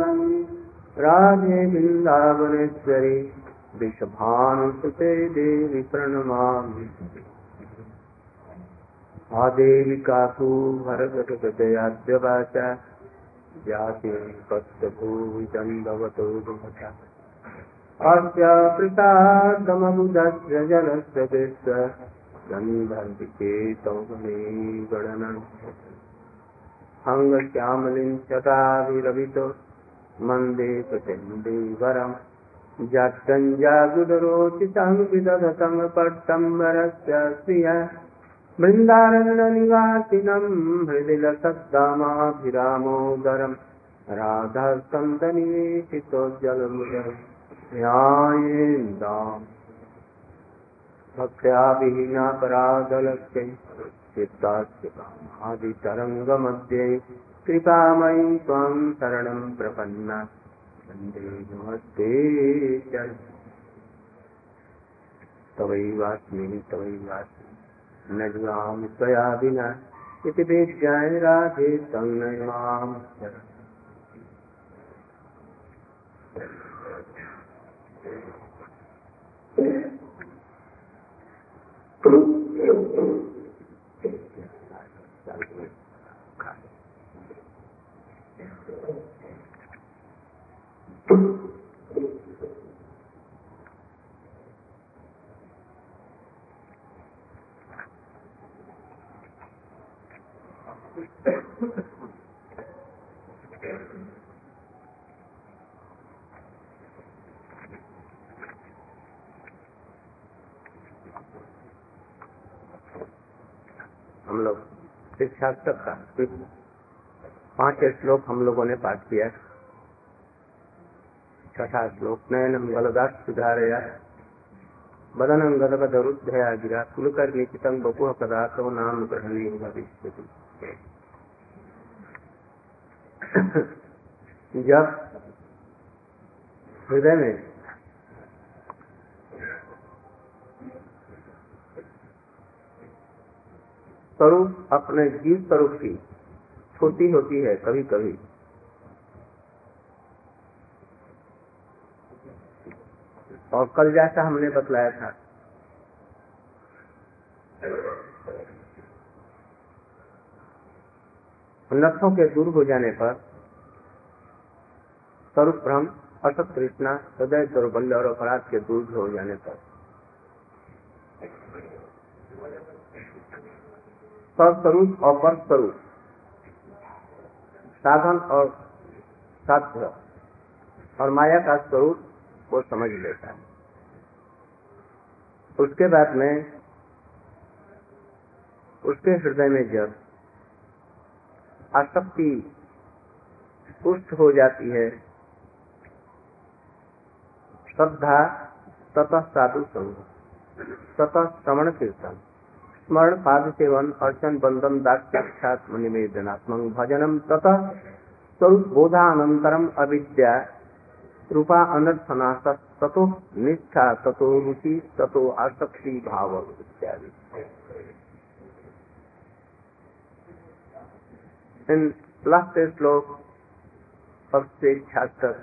राधे वृंदावनेश्वरी वृषभानुसुते देवी प्रणमामि। आदेवी काकू भरगदगदयाद्य वाचा जाति पत्तभूविदंडवतो दुमता अस्या प्रसादमबुधस्य जनस्य विश्व गन्धर्विचेतौगणे गणनं अंगश्यामलिं चटाभिरवितो मन्दे प्रचण्डे वरम् जाड्डञ्जागुदरोचितं विदधतं पट्टम्बरस्य श्रिया वृन्दारण्यनिवासिनं हृदिलसद्दामाभिरामोदरं राधास्कन्दनिवेशितोज्ज्वलमुदरं ध्यायेन्दाम् भक्त्या विहीनापराधलक्ष्यै चित्तास्य कामादितरङ्गमध्ये कृपामयी त्वां शरणं प्रपन्ना वन्दे नमस्ते तवैवास्मि न जुगामि त्वया विना इति वेद्याय राधे तन्मय मां हम लोग शिक्षा तक का 5 श्लोक हम लोगों ने पाठ किया। 6वां श्लोक नयनम गलदास सुधारया बदनं गदगदरुद्धया गिरा कुलकर्णिचितं बपुः पदार्थो नाम ग्रहणे भविष्यति। जब हृदय में स्वरूप अपने जीव स्वरूप की स्फूर्ति होती है कभी कभी, और कल जैसा हमने बतलाया था नर्थों के दूर हो जाने पर स्वरूप भ्रम, असत तृष्णा, हृदय दौर्बल्य और अपराध के दूर हो जाने पर स्वस्वरूप और पर स्वरूप, साधन और साध्य और माया का स्वरूप वो समझ लेता है। उसके बाद में उसके हृदय में जब आसक्ति पुष्ट हो जाती है, श्रद्धा ततः साधु संग, ततः श्रवण कीर्तन, स्मरण पाद सेवन, अर्चन बंदन दाक्षात्म निवेदनात्मक भजनम, ततः स्वरूप बोधानंतरम अविद्या रूपा अनर्थनाश, ततो निष्ठा, ततो रुचि, ततो आसक्ति भाव इत्यादि। In last shloka of 6 chapters,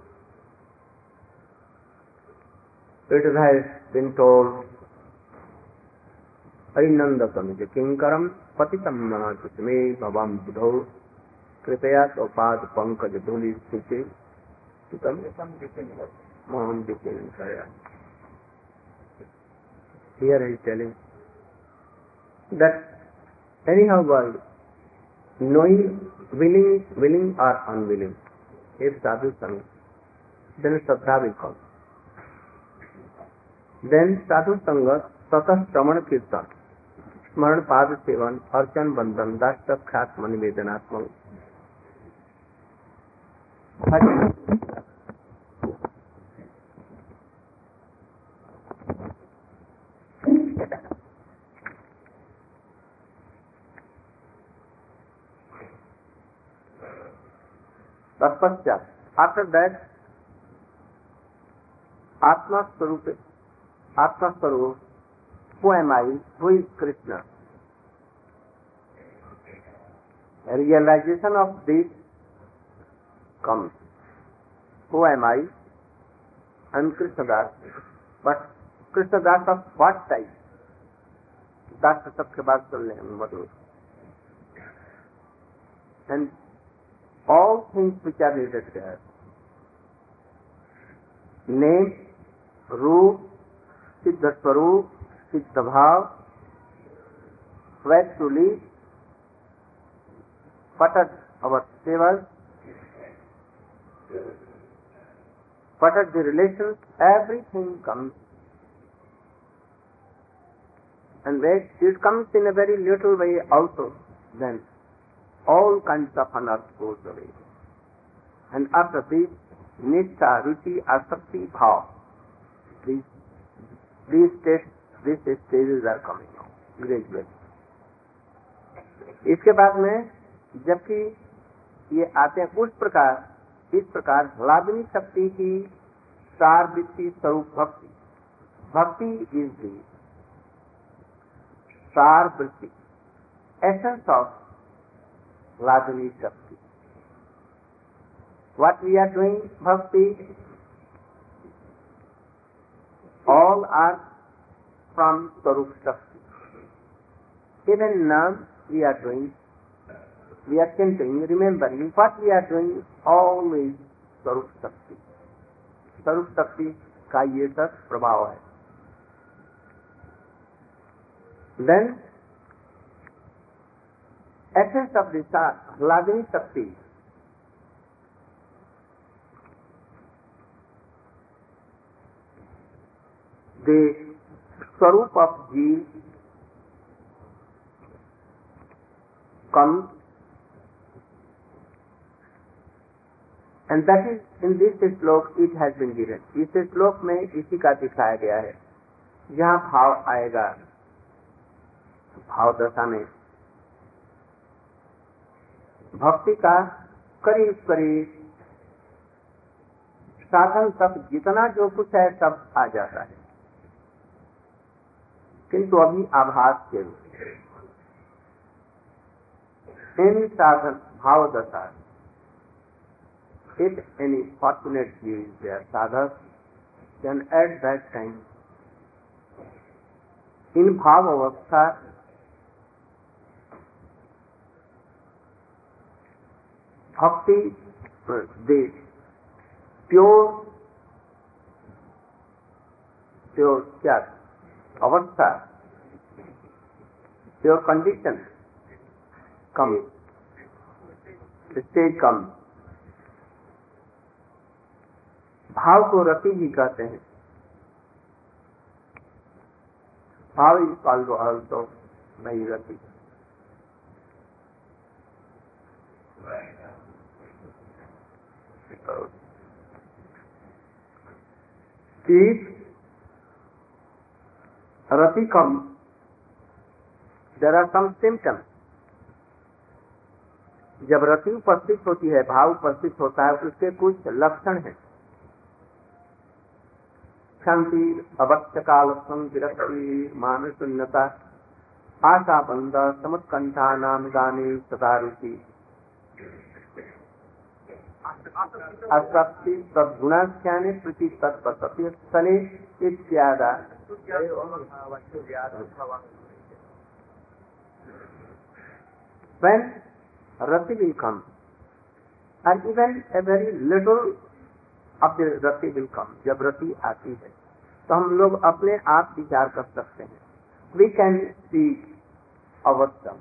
it has been told, Ainandakam Kinkaram Patitam Manatume Bhavam Budho Kripaya Topad Pankaj Dhuli Suchi Tukam Maham Dikin Kaya. Here he is telling that anyhow world, knowing, willing or unwilling, if sadhu sang, then Shraddha will come. Then sadhu sanga, tata shravan kirtan, स्मरण पाद seven, अर्चन बंधन दास ख्यात निवेदनात्मक तत्पश्चात, after that, आत्मा स्वरूप, who am I, who is Krishna? A realization of this comes. Who am I? I am Krishna Das. But Krishna Das of what type? Das सबके बाद चल रहे हैं मतलब. And all things which are related there, name, रूप, सिद्ध स्वरूप, सिद्ध भाव, where to live, what are our sevas, what are the relations, everything comes. And when it comes in a very little way also, then all kinds of unearth goes away. And after this, Nishtha, Ruchi, Asakti, Bhav, these stages are coming now, gradually. इसके बाद में जबकि ये आते हैं इस प्रकार लादनी शक्ति की सार वृत्ति स्वरूप भक्ति. भक्ति इज दी सार वृत्ति, essence of Ladini Shakti. What we are doing, Bhakti, all are from Swarup Shakti. Even now we are doing, we are thinking, remembering what we are doing, always Swarup Shakti. Swarup Shakti का ये सब प्रभाव है. Then essence of this Ladini Shakti the Swarup of Jeev comes, and that is in this श्लोक it has been given. इस श्लोक में इसी का दिखाया गया है. जहाँ भाव आएगा, भाव दशा में भक्ति का करीब करीब साधन तक जितना जो कुछ है सब आ जाता है, किंतु अभी आभास के रूप इन साधन भाव दशा. If any fortunate Jeev is there, sadhak, then at that time in भाव अवस्था Bhakti, the pure क्या अवस्था, pure condition comes, the stage comes. भाव को रति ही कहते हैं. भाव is called also नहीं रति. If rati comes, there are some symptoms. जब रति उपस्थित होती है, भाव उपस्थित होता है, उसके कुछ लक्षण हैं. शांति, अवक्ष कालत्वं, विरक्ति, मान शून्यता, आशा बंध, समुत्कंठा नाम गाने सदा रुचि, आसक्ति तद्गुणाख्याने प्रीति तत्पसति स्थले इत्यादि. When rati will come, and even a very little of the rati will come, जब रति आती है तो हम लोग अपने आप विचार कर सकते हैं. We can see ourselves.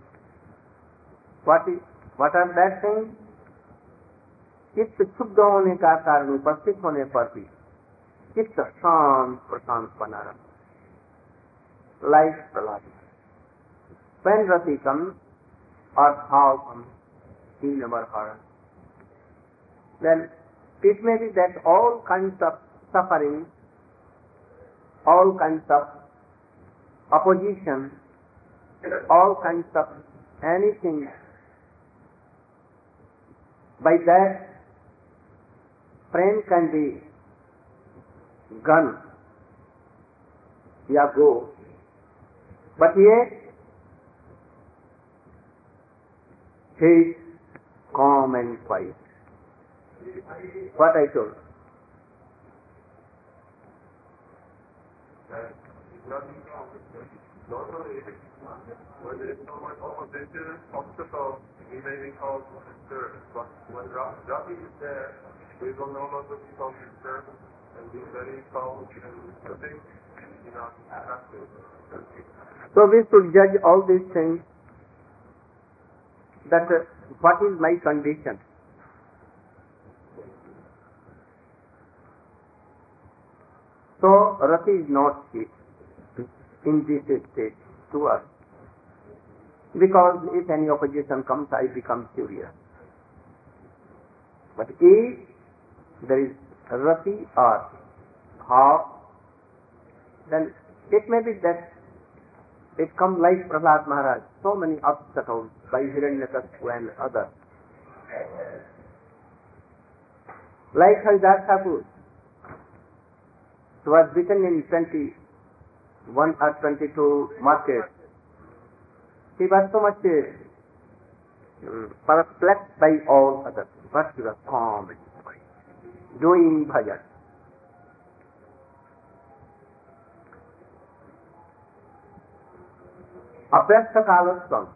What are that things? चित्त क्षुब्ध होने का कारण उपस्थित होने पर भी चित्त शांत प्रशांत बना रहा, like Prahlad. When rati comes or bhav comes in our heart, then it may be that all kinds of suffering, all kinds of opposition, all kinds of anything, by that prem can be gone या go, but yet he is calm and quiet. What I told, Not only when there is so much opposition, obstacle, he may be called disturbed. But when Rati is there, we will no longer be called disturbed and be very calm and I think, active. So we should judge all these things that what is my condition. So Rati is not in this state to us. Because if any opposition comes, I become curious. But if there is Rati or half, then it may be that it comes like Prahlad Maharaj, so many obstacles by Hiranyakashipu and others. Like Haridas Thakur, it was written in 21 or 22 markets. He was so much perplexed by all others, but he was calm, doing bhajan. Avyakta kalasam.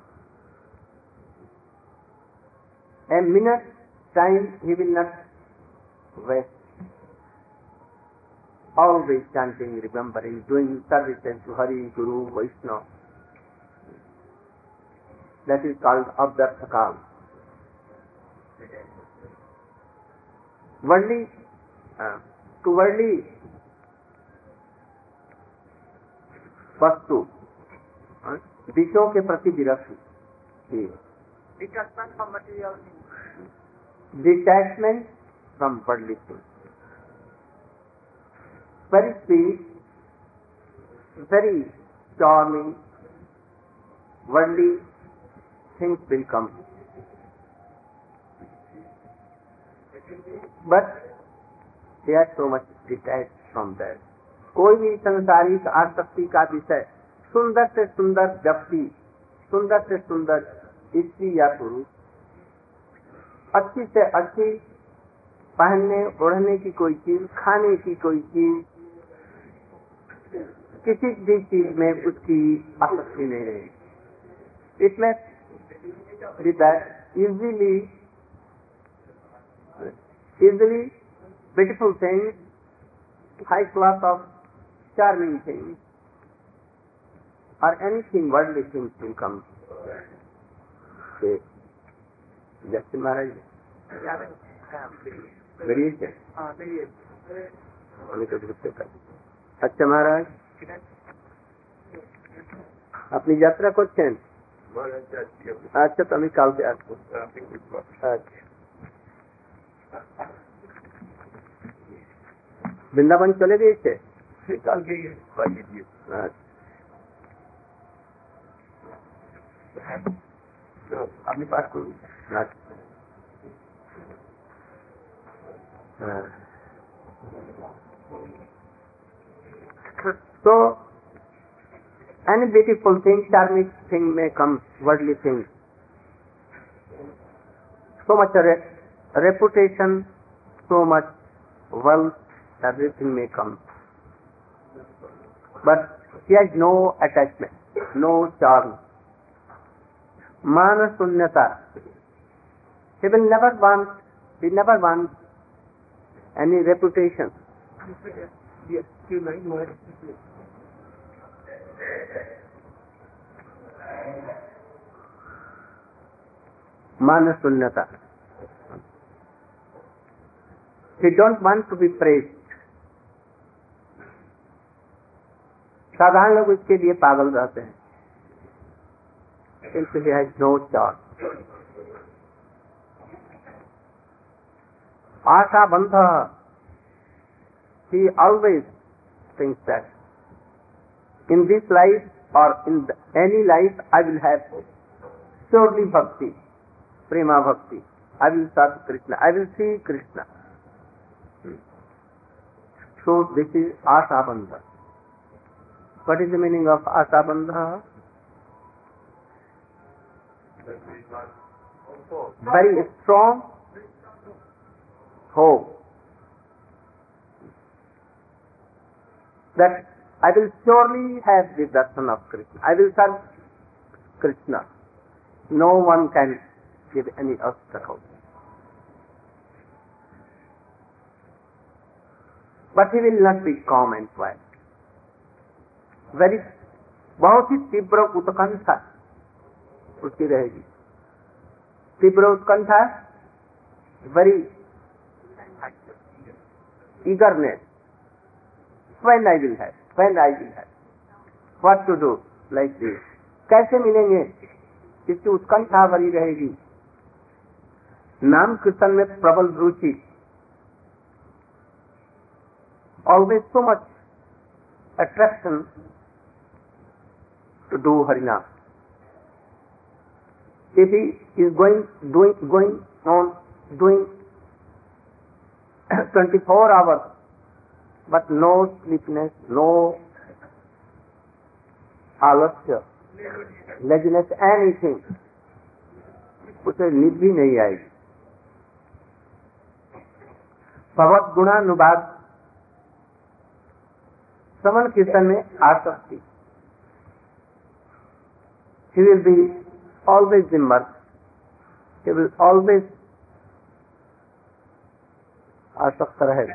A minute time he will not waste. Always chanting, remembering, doing services to Hari, Guru, Vaishnava. That is called Avyakta Kal. Worldly, to worldly वस्तु विषयों के प्रति विरक्ति, detachment from material things. Detachment from worldly things. Very sweet, very charming, worldly things will come. But they are so much detached from that. कोई भी संसारिक आसक्ति का विषय, सुंदर से सुंदर व्यक्ति, सुंदर से सुंदर स्त्री या पुरुष, अच्छी से अच्छी पहनने ओढ़ने की कोई चीज, खाने की कोई चीज, किसी भी चीज में उसकी आसक्ति नहीं रहेगी. It may be that easily beautiful things, high class of charming things, or anything worldly things will come. Justin Maharaj. Very easy. अच्छा महाराज, अपनी यात्रा করছেন? আচ্ছা, তো আমি কালকে আসবো. আচ্ছা, বৃন্দাবন চলে গিয়েছে কালকে. আপনি পাঠ করুন. So, any beautiful thing, charming thing may come, worldly things. So much reputation, so much wealth, everything may come. But he has no attachment, no charm. Mana sunyata. He never wants any reputation. Yes, you like more. Mana sunyata. He don't want to be praised. साधारण लोग इसके लिए पागल रहते हैं, किंतु he has no charm. आशा बंधा. He always thinks that in this life or in any life I will have surely bhakti, prema bhakti. I will serve Krishna. I will see Krishna. So this is Asha Bandha. What is the meaning of Asha Bandha? Very strong hope that I will surely have the darshan of Krishna. I will serve Krishna. No one can give any obstacle. But he will not be calm and quiet. बहुत ही तीव्र उत्कंठा उसकी रहेगी. तीव्र उत्कंठा, very eagerness. When I will have, what to do, like this. कैसे मिलेंगे, इसकी उत्कंठा भरी रहेगी. नाम कीर्तन में प्रबल रुचि. Always so much attraction to do Harinam. If he is going on doing 24 hours, but no sleepiness, no alasya, laziness, anything, उसे नींद भी नहीं आएगी. भगवत गुणानुवाद श्रवण कीर्तन में आसक्ति. He will be always immersed. He will always आसक्त रहेगा.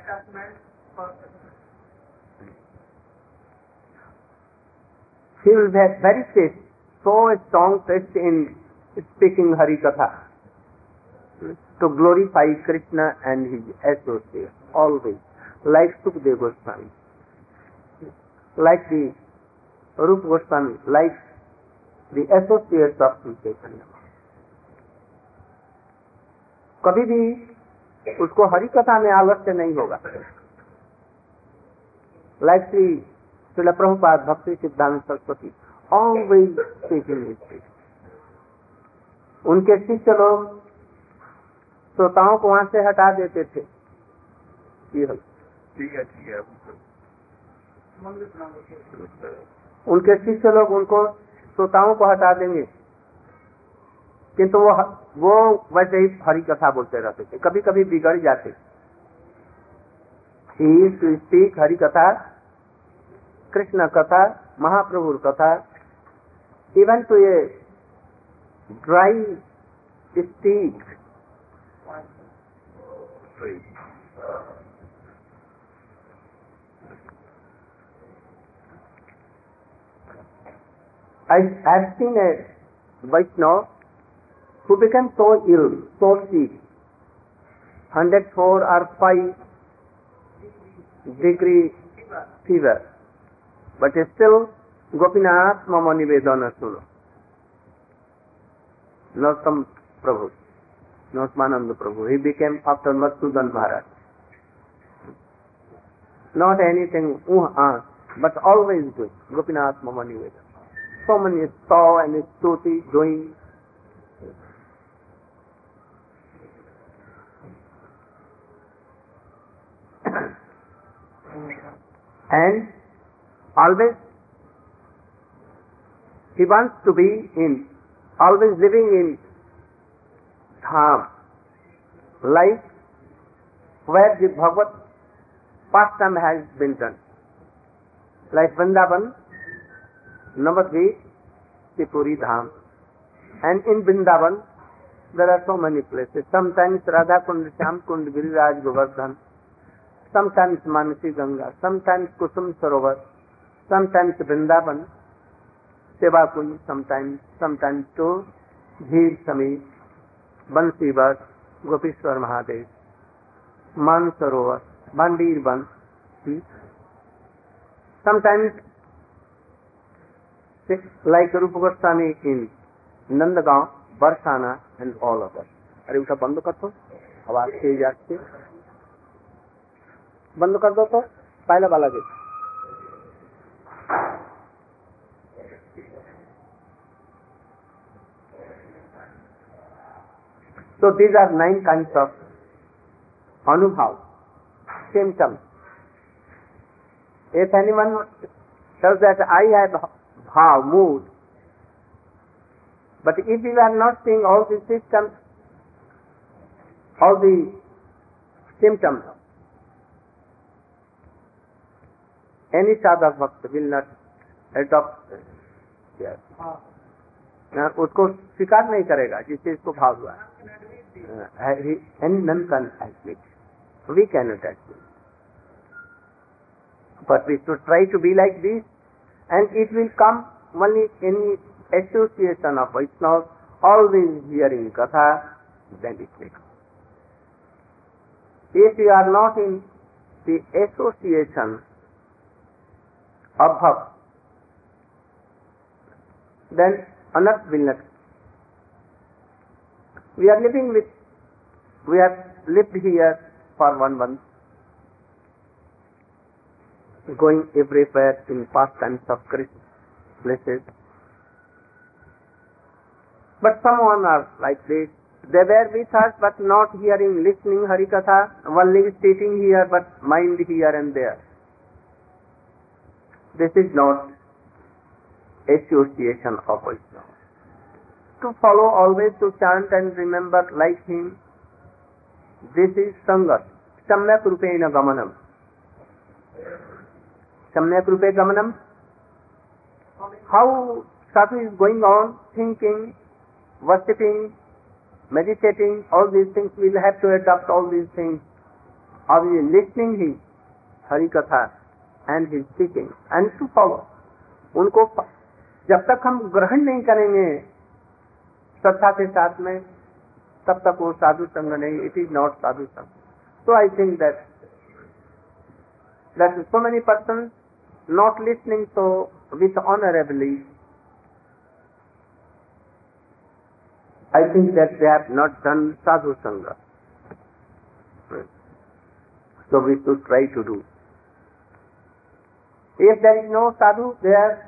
He will have very taste, so strong taste in speaking Hari Katha, to glorify Krishna and his associates, always, like Sukadeva Goswami, like the Rupa Goswami, like the associates of Sri Chaitanya. कभी भी उसको हरि कथा में आलस्य नहीं होगा. Like Shri Srila Prabhupada भक्ति सिद्धांत सरस्वती, always speaking history. उनके शिष्य लोग श्रोताओं को वहां से हटा देते थे. उनके शिष्य लोग उनको श्रोताओं को हटा देंगे, किंतु वो वैसे ही हरि कथा बोलते रहते थे. कभी कभी बिगड़ जाते. ही टू स्पीक हरि कथा, कृष्ण कथा, महाप्रभु कथा, even to a dry stick. I have seen a Vaishnava who became so ill, so sick, 104 or 5 degree fever, but still Gopinath Mama Nivedana Suno. Not some Prabhu, not Mananda Prabhu. He became after Madhusudan Maharaj. Not anything, but always doing Gopinath Mama Nivedana. So many saw and stuti doing. And always he wants to be always living in Dham, like where the Bhagavad pastime has been done, like Vrindavan, Navadvip, Tripuri Dham. And in Vrindavan there are so many places. Sometimes Radha Kund, Shyam Kund, Giriraj, Govardhan, sometimes Manasi Ganga, sometimes Kusum Sarovar, sometimes Vrindavan, Seva Kund, sometimes to Jheer Samir, Bansivat, Gopishwar Mahadev, Man Sarovar, Bandir Ban. Sometimes like Rupa Goswami in Nandagaon, Barsana and all of us. अरे उठा बंद कर दो, आवाज तेज आती, बंद कर दो तो पहला वाला देखो. So these are 9 kinds of anubhav, symptoms. If anyone tells that I have bhav, mood, but if you are not seeing all the systems, all the symptoms, any sadhak bhakt will not adopt yes. उसको स्वीकार नहीं करेगा जिससे इसको भाव हुआ and none can admit. We cannot admit. But we should try to be like this, and it will come only in association of Vaishnavas, always hearing Katha, then it will come. If you are not in the association of Bhakt, then Anat will not. We have lived here for 1 month, going everywhere in pastimes of Krishna places. But someone are like this. They were with us but not hearing, listening Harikatha, only sitting here but mind here and there. This is not association of Vaishnava. To follow always, to chant and remember like him, this is Sangat. Samyak Rupena Gamanam. Samyak Rupe Gamanam. How sadhu is going on, thinking, worshipping, meditating, all these things, we will have to adopt all these things. Or we are listening his Harikatha and his speaking and to follow. उनको जब तक हम ग्रहण नहीं करेंगे श्रद्धा के साथ में, तब तक वो साधु संग नहीं. It is not sadhu संग. So I think that so many persons not listening so with honorably, I think that they have not done sadhu sangha. So we should try to do. If there is no sadhu there,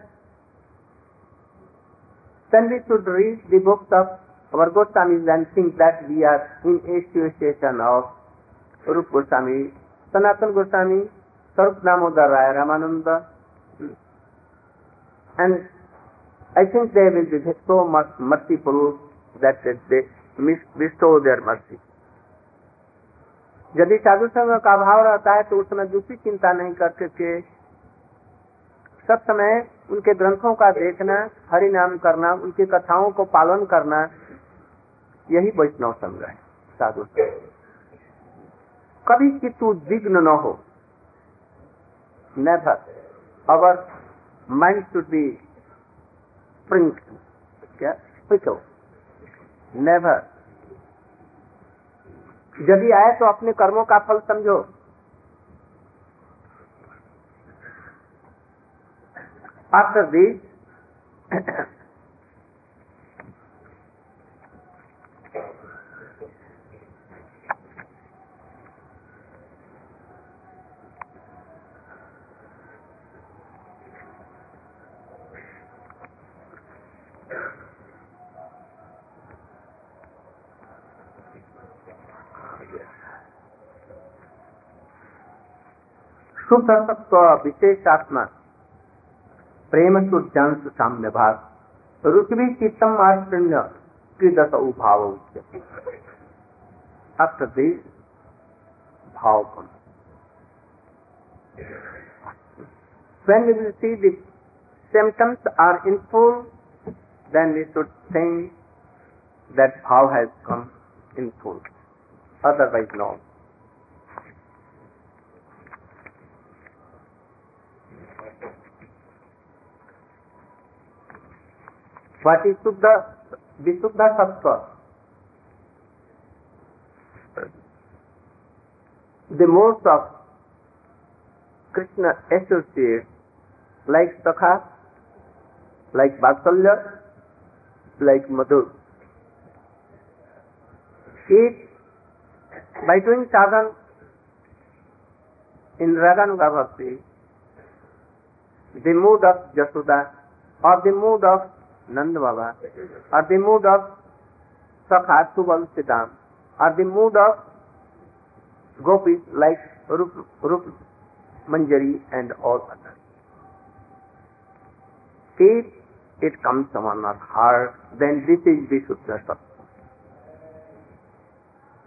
then we should read the books of our Goswamis and think that we are in association of Rupa Goswami, Sanatana Goswami, Sarup Damodar Raya, Ramananda. And I think they will be so much merciful that they bestow their mercy. यदि साधु संग का अभाव रहता है तो उस समय दूसरी चिंता नहीं करते थे. सब समय उनके ग्रंथों का देखना, हरि नाम करना, उनकी कथाओं को पालन करना, यही वैष्णव संग है, साधु संग. कभी चित्त उद्विग्न न हो. Never. Our mind should be fickle. Never. यदि आए तो अपने कर्मों का फल समझो. After this, शुद्ध सत्व विशेषात्मा प्रेम शुद्धांश साम्य भाग रुचि चित्तम आश्रय त्रिदश उभाव. After this, bhav comes. When we will see the symptoms are in full, then we should think that bhav has come in full. Otherwise, no. What is Visuddha Sattva? The modes of Krishna associates like Sakha, like Vatsalya, like Madhu. By doing sadhana in Raganuga Bhakti, the mood of Yashoda or the mood of Nanda Baba or the mood of Sakha Subal Siddham or the mood of Gopis like Rup Manjari and all others. If it comes on our heart, then this is Visuddha Sattva.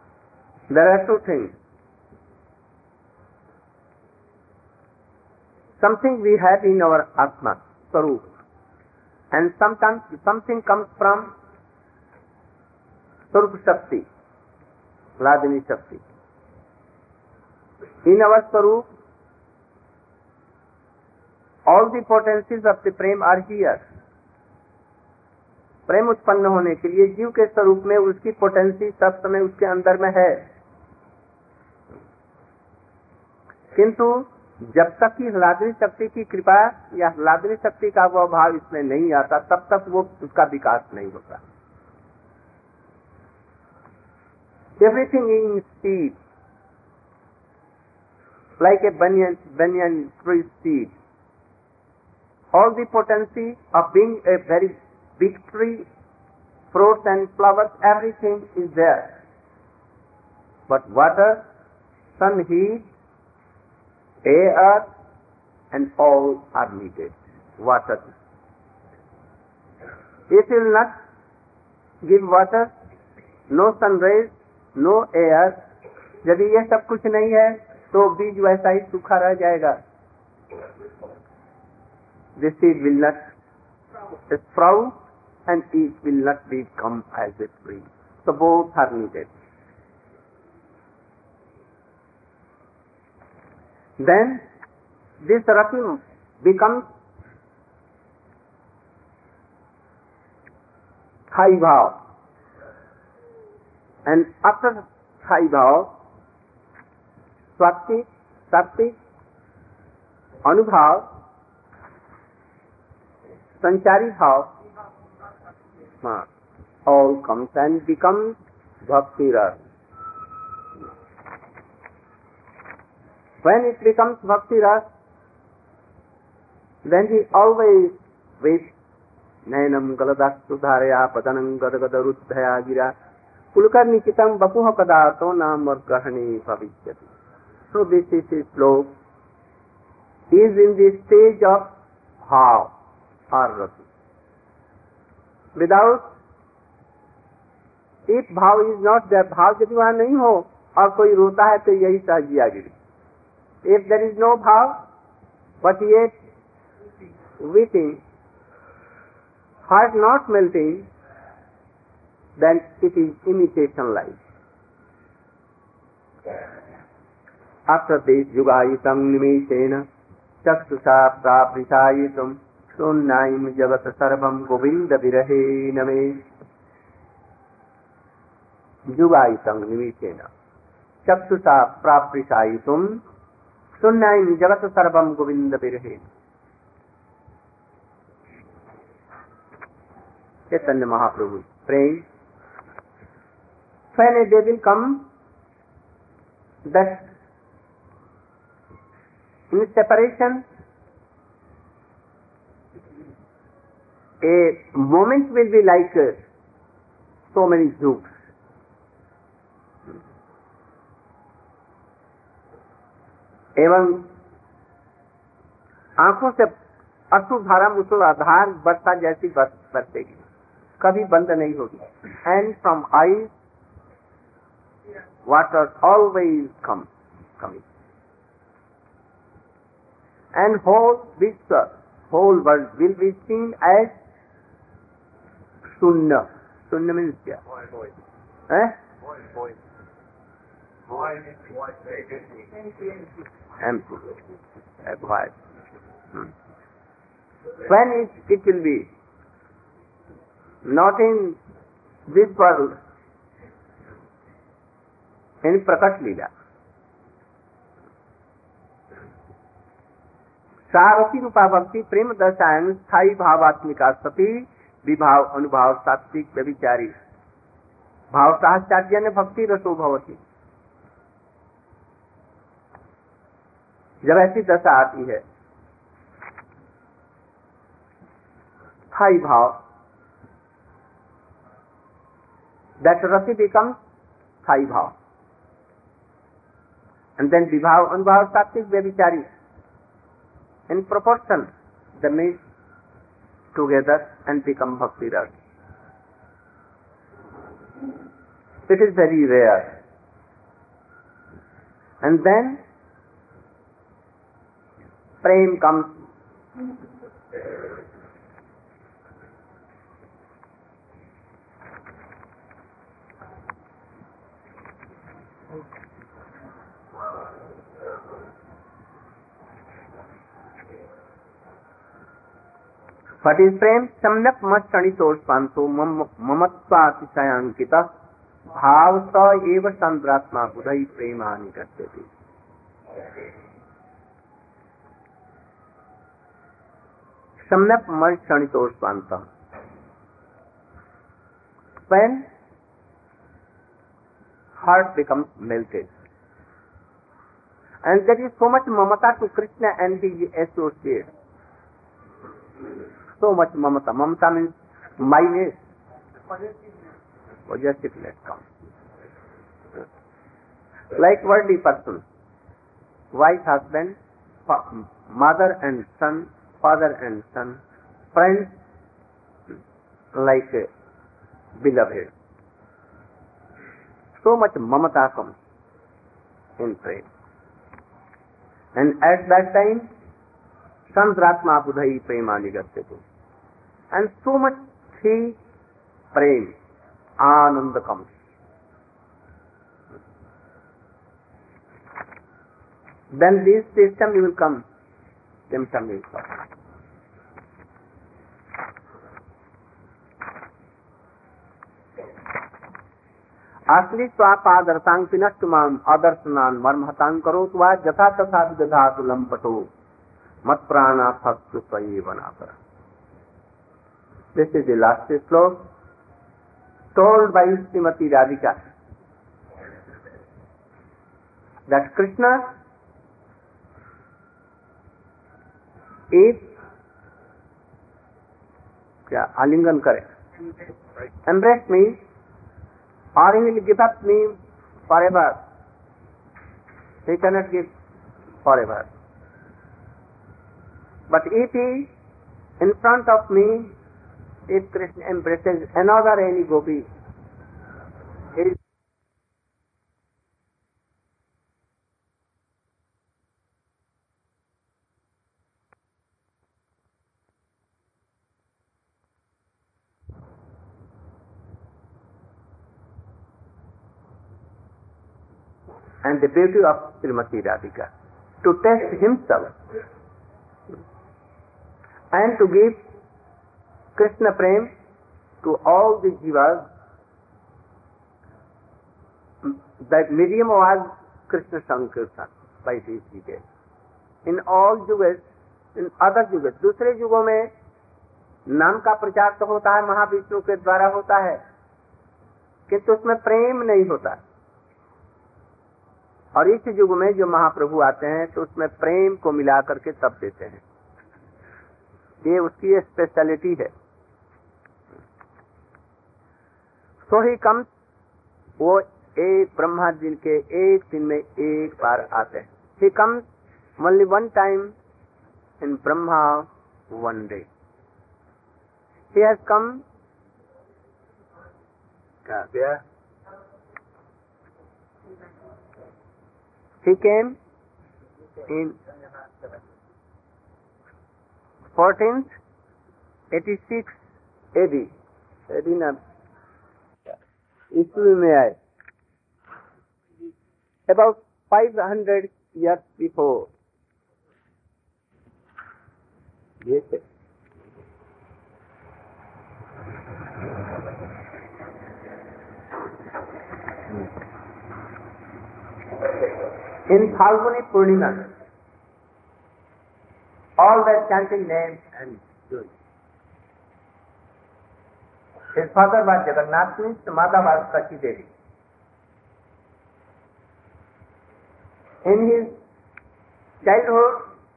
There are two things. something we have in our Atma, Swarup, and sometimes something comes from Swarup Shakti, Hladini Shakti. In our Swarup, all the potencies of the Prem are here. प्रेम उत्पन्न होने के लिए जीव के स्वरूप में उसकी potency सब समय उसके अंदर में है, किंतु जब तक कि ह्लादनी शक्ति की कृपा या ह्लादनी शक्ति का वो भाव इसमें नहीं आता, तब तक वो उसका विकास नहीं होता. Everything in seed, like a banyan tree seed, all the potency of being a very big tree, fruits and flowers, everything is there. But water, sun, heat, air, and all are needed. Water. If you will not give water, no sun rays, no air, यदि ये सब कुछ नहीं है तो बीज वैसा ही सूखा रह जाएगा. The seed will not sprout and it will not become as a tree. So both are needed. Then this Rati becomes Thai Bhav, and after Thai Bhav, Swati, Sakti, Anubhav, Sanchari Bhav, all comes and becomes Bhakti Ras. When it becomes Bhakti Ras, then he always with Nainam Galadastu Dharya Padanam Gadagadarudhaya Gira Kulkarnikitam Bapuha Kadato Namar Grahani Bhavishyati. So this is his slope, is in the stage of Bhav or Rati. Without, if भाव is not there, भाव यदि वहाँ नहीं हो और कोई रोता है तो यही सहजियागिरी. If there is no भाव but yet weeping, heart not melting, then it is imitation life. After this, yugayitam nimeshena chakshusha praprisayitam Sunnaim jagat sarvam govinda virahe name. Yugaitam nimishena chakshusha praprisayitum Sunnaim jagat sarvam govinda virahe. Chaitanya Mahaprabhu praying, when a day will come that in separation a moment will be like so many yugs. एवं आंखों से अश्रु धारा मुसलाधार वर्षा जैसी बरसेगी, कभी बंद नहीं होगी. And from eyes water always coming. And whole world will be seen as Sunna. Sunna means क्या? Void. Eh? Void. Empty. Void. When it will be not in this world, in Prakat Leela. सारथी रूपा भक्ति प्रेम दशायन स्थायी भावात्मिका सती विभाव अनुभाव सात्विक व्यभिचारी भाव साहचार्य ने भक्ति रसो भवती. जब ऐसी दशा आती है स्थायी भाव, that rasi becomes स्थायी भाव, and then विभाव अनुभाव सात्विक व्यभिचारी. In proportion, they meet together and become bhakti rasa. It is very rare. And then, prem comes. What is prem? Samyak mastanitorpanto mamatvatishayankita bhavsa eva sandratma budhai premani kasyati. Samyak mastanitorpanta. When heart becomes melted, and there is so much mamata to Krishna and his associates. So much mamata. Mamata means myness, possessiveness comes. Like worldly person, wife, husband, mother and son, father and son, friends, like beloved. So much mamata comes in prayer. And at that time, Sandratma Budhai Premani Gasyatu. And so much he prem, Ananda comes. Then this system will come, symptom will come. Asli swapadartang pinastumam adarsanan marmhatang karotva jatha tatha vidadhatu lampato mat prana bhaktu sayevanapara. This is the last sloka told by Srimati Radhika that Krishna is alingan kare, embrace me, or he will give up me forever. He cannot give forever. But if he, in front of me, if Krishna embraces another any gopi, he is and the beauty of Srimati Radhika, to test himself and to give Krishna Prem to all the jivas. That medium was Krishna Sankirtan by these details. In all युगेस, in other युगेस, दूसरे युगों में नाम का प्रचार तो होता है, महाविष्णु के द्वारा होता है, किंतु उसमें प्रेम नहीं होता। और इस युग में जो महाप्रभु आते हैं तो उसमें प्रेम को मिला करके तब देते हैं। ये उसकी स्पेशलिटी है। सो ही कम्स, वो एक ब्रह्मा जी के एक दिन में एक बार आते हैं। He comes only one time in Brahma one day. He has come he came in 1486 AD. ईस्वी में आए, about 500 years before. Yes. In Phalguni Purnima, all were chanting names and doing. His father was Jagannath, his mother was Kachi Devi. In his childhood,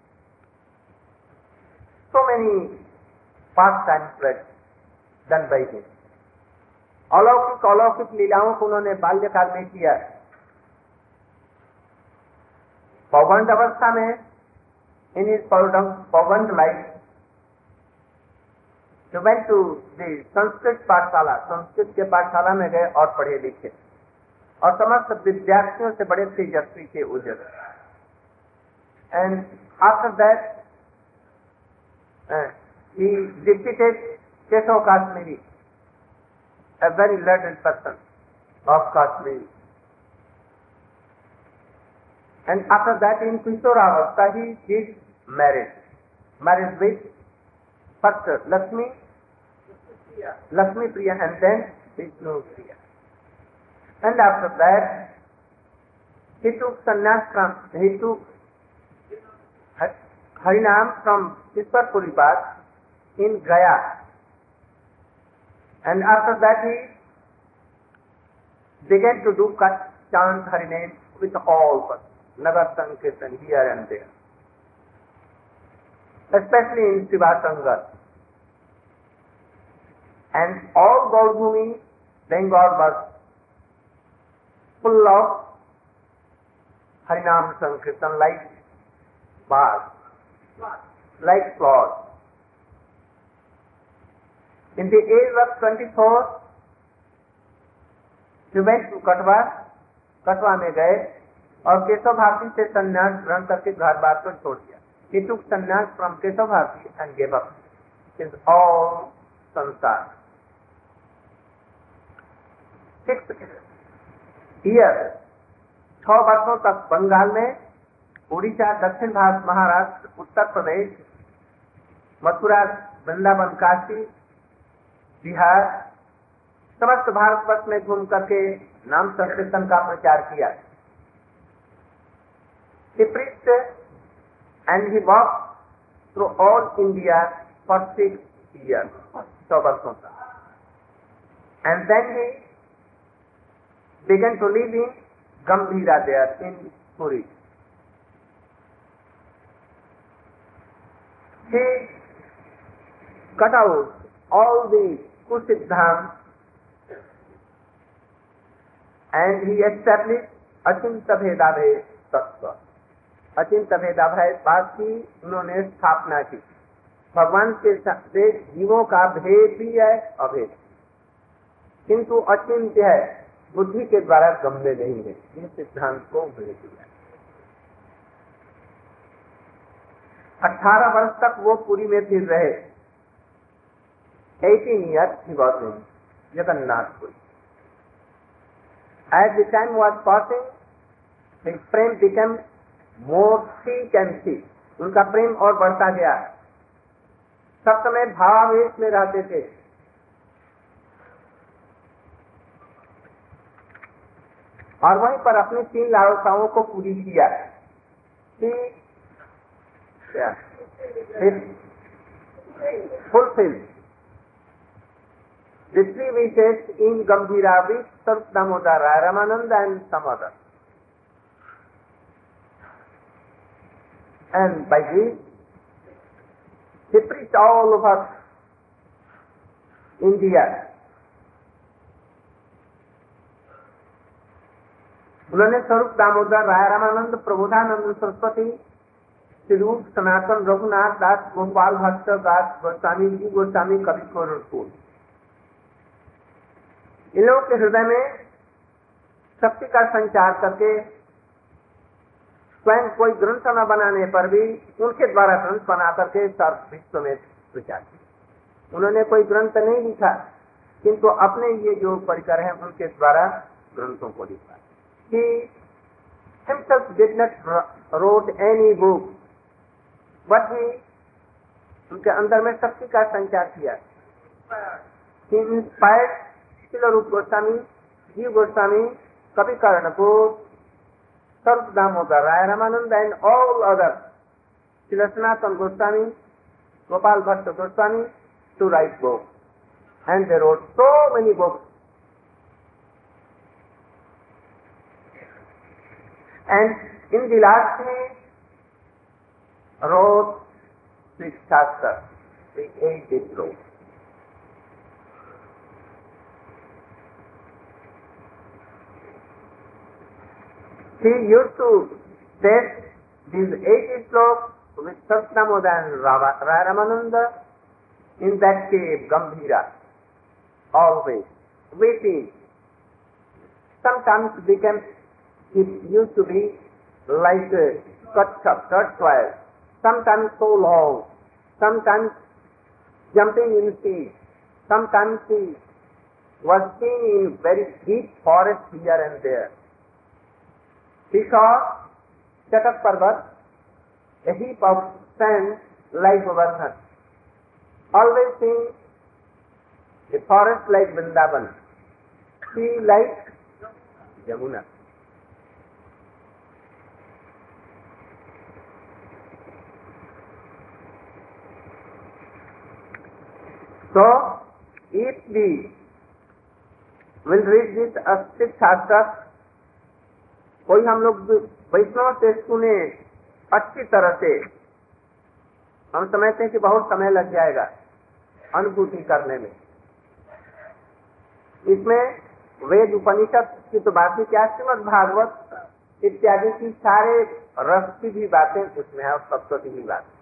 so many pastimes were done by him. अलौकिक लीलाओं को उन्होंने बाल्यकाल में किया। पौगंड अवस्था में, in his पौगंड life, he went to the Sanskrit पाठशाला, संस्कृत के पाठशाला में गए और पढ़े लिखे, और समस्त विद्यार्थियों से बड़े तेजस्वी थे उज्जवल। And after that he defeated Keshav Kashmiri, a very learned person of Kashmir. And after that in Kishoravastha he did marriage with first Lakshmi Priya and then Vishnu Priya. And after that he took Harinam from Ishwar Puripat in Gaya. And after that he began to do chant Harinam with all but Nagar Sankirtan here and there, especially in Sivasangar. And all Gaur-Bhumi, Bengal was full of Harinam Sankirtan like bars, like flowers. In the age of 24, he went to कटवा में गए और केशव भारती से संन्यास ग्रहण करके घर बार पर छोड़ दिया. He took sannyas from Keshav Bharati and gave up his all sansar. 6 years, 6 वर्षों तक बंगाल में, उड़ीसा, दक्षिण भारत, महाराष्ट्र, उत्तर प्रदेश, मथुरा, वृंदावन, काशी, बिहार, समस्त भारतवर्ष में घूम करके नाम संकीर्तन का प्रचार किया. He preached and he walked through all India for 6 years, 6 वर्षों तक. And then he began to live in Gambhira there in Puri. He cut out all the Kusiddham and he established Achinta Bhedabhed Tattva. अचिंत भेदाभास की उन्होंने स्थापना की. भगवान के से जीवों का भेद भी है अभेद, किंतु अचिंत्य है, बुद्धि के द्वारा गम्य नहीं है. इस सिद्धांत को भेद दिया. 18 वर्ष तक वो पुरी में फिर रहे. 18 years he was in Jagannathpuri. As the time was passing, his frame became more thick and thick. उनका प्रेम और बढ़ता गया. सब समय भावावेश में रहते थे. और वहीं पर अपनी 3 लालसाओं को पूरी किया. Fulfill the 3 wishes in Gambhira with Sarup Damodar, Ramananda and some others. And by this, he preached all over India. उन्होंने स्वरूप दामोदर, राय रामानंद, प्रबोधानंद सरस्वती, श्रीरूप, सनातन, रघुनाथ दास, गोपाल भट्ट दास, गोस्वामी जी गोस्वामी, कवि खोरपुर, इन लोगों के हृदय में शक्ति का संचार करके स्वयं कोई ग्रंथ न बनाने पर भी उनके द्वारा ग्रंथ बना करके सारे विश्व में प्रचार किया. उन्होंने कोई ग्रंथ नहीं लिखा, किंतु अपने ये जो परिकर हैं उनके द्वारा ग्रंथों को लिखा. He himself did not wrote any book, but he उनके अंदर में शक्ति का संचार किया. He inspired Srila Goswami, Jiva Goswami, Kavi Karnapur, Sarup Damodar, Raya Ramananda and all others, Srila Sanatana Goswami, Gopal Bhatta Goswami, to write books. And they wrote so many books. And in the last he wrote 6 Shastras, the 8 wrote. He used to test these 80 sloks with Satnamoda and Raya Ramananda in that cave, Gambhira, always, waiting. Sometimes it used to be like cut turtle, sometimes so long, sometimes jumping in sea, sometimes he was seen in very deep forest here and there. He saw Chatak Parvat, a heap of sand like Govardhan, always seeing a forest like Vrindavan, sea like Yamuna. So, if we will read this Astit Shastra, कोई हम लोग वैष्णव से सुने अच्छी तरह से, हम समझते हैं कि बहुत समय लग जाएगा अनुभूति करने में। इसमें वेद उपनिषद की तो बात ही क्या, श्रीमद् भागवत इत्यादि की सारे रस की भी बातें उसमें है और तत्व की भी बात।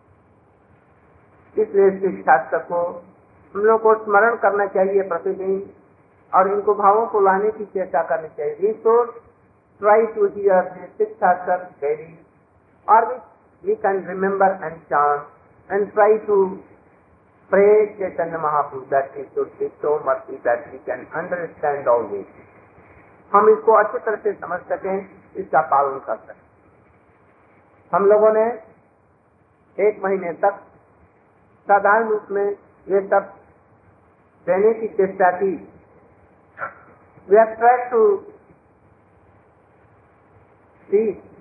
इसलिए इस शास्त्र को हम लोग को स्मरण करना चाहिए प्रतिदिन और इनको भावों को लाने की चेष्टा करनी चाहिए। We should try to hear this shastra daily, और we can remember and chant and try to pray Chaitanya Mahaprabhu that he should be so mercy that we can understand all this. हम इसको अच्छी तरह से समझ सकें, इसका पालन कर सकें। हम लोगों ने 1 महीने तक साधारण रूप में ये सब देने की चेष्टा की। We have tried to see,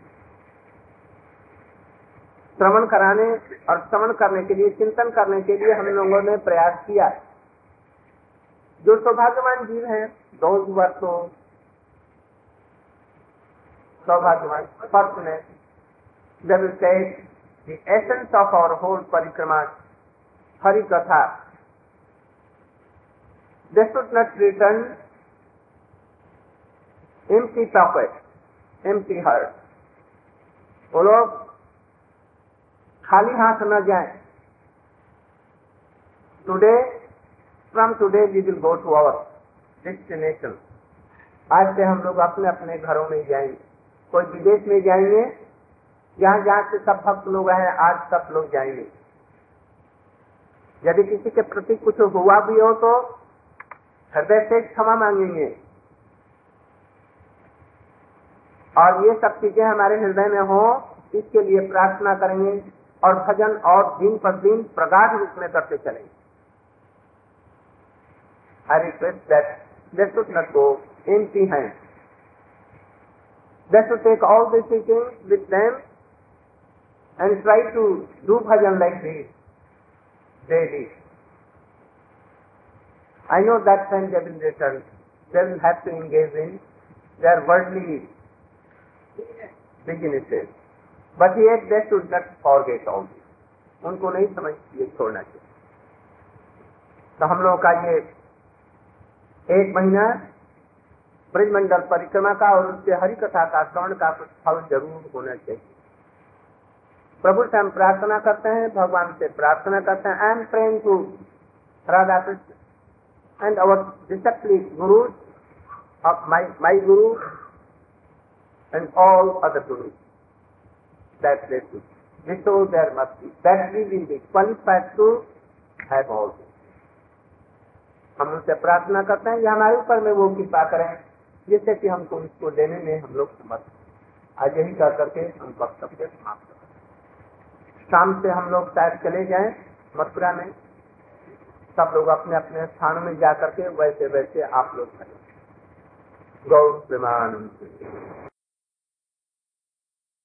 श्रवण कराने और श्रवण करने के लिए, चिंतन करने के लिए हम लोगों ने प्रयास किया। जो सौभाग्यवान जीव हैं, those who are so सौभाग्यवान, fortunate, they will take the essence of our whole parikrama, Hari Katha. They should not return empty pocket, empty heart. वो लोग खाली हाथ न जाएं। Today, from today we will go to our destination. आज से हम लोग अपने अपने घरों में जाएंगे। कोई विदेश में जाएंगे, जहाँ जहाँ से सब भक्त लोग हैं, आज सब लोग जाएंगे। यदि किसी के प्रति कुछ हुआ भी हो तो हृदय से क्षमा मांगेंगे, और ये सब चीजें हमारे हृदय में हो, इसके लिए प्रार्थना करेंगे और भजन और दिन पर दिन प्रगाढ़ रूप में करते चलेंगे। I request that they should not go empty hands. They should take all these things with them and try to do bhajan like this daily. I know that when they will return, they will have to engage in their worldly businesses. But yet they should not forget all this. उनको नहीं समझ ये छोड़ना चाहिए। तो हम लोगों का ये 1 महीना ब्रजमंडल परिक्रमा का और उसके हरि कथा का श्रवण का कुछ फल जरूर होना चाहिए। प्रभु से हम प्रार्थना करते हैं, भगवान से प्रार्थना करते हैं। I am praying to Radha Krishna and our disciplic gurus of my guru and all other gurus, that they should bestow their mercy, that we will be qualified to have all this. हम उनसे प्रार्थना करते हैं, ये हमारे ऊपर में वो कृपा करें जिससे कि हमको इसको देने में हम लोग समर्थ। आज यही कर करके हम वक्तव्य समाप्त करें। शाम से हम लोग शायद चले जाएं मथुरा में, सब लोग अपने अपने स्थानों में जा करके वैसे वैसे आप लोग करें। गौ प्रेमानंद।